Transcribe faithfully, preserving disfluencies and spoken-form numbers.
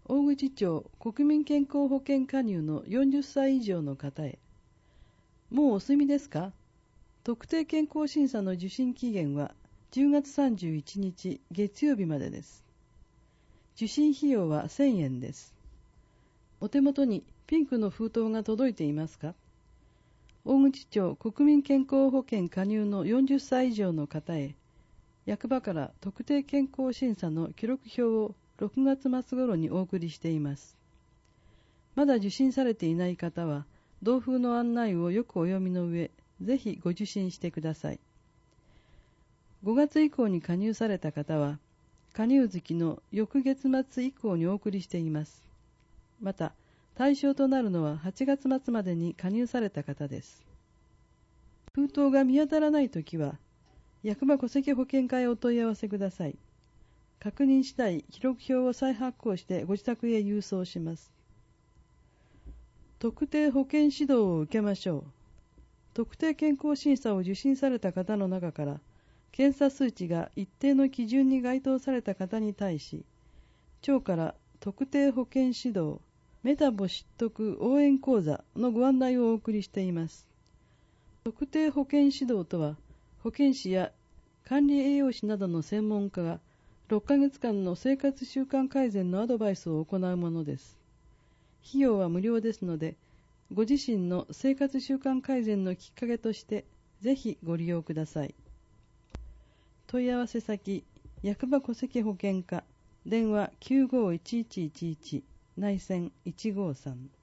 大口町国民健康保険加入のよんじゅっさい以上の方へ。もうお済みですか？特定健康審査の受診期限はじゅうがつさんじゅういちにち月曜日までです。受診費用はせんえんです。お手元にピンクの封筒が届いていますか？大口町国民健康保険加入のよんじゅっさい以上の方へ、役場から特定健康審査の記録表をろくがつ末頃にお送りしています。まだ受診されていない方は、同封の案内をよくお読みの上、ぜひご受診してください。ごがつ以降に加入された方は、加入月の翌月末以降にお送りしています。また、対象となるのははちがつ末までに加入された方です。封筒が見当たらないときは、役場戸籍保険課へお問い合わせください。確認次第、記録表を再発行してご自宅へ郵送します。特定保険指導を受けましょう。特定健康審査を受診された方の中から、検査数値が一定の基準に該当された方に対し、庁から特定保険指導、メタボ知得応援講座のご案内をお送りしています。特定保険指導とは、保健師や管理栄養士などの専門家がろっかげつかんの生活習慣改善のアドバイスを行うものです。費用は無料ですので、ご自身の生活習慣改善のきっかけとして、ぜひご利用ください。問い合わせ先、役場戸籍保険課、電話 きゅうごいちいちいちいち、内線いちごさん。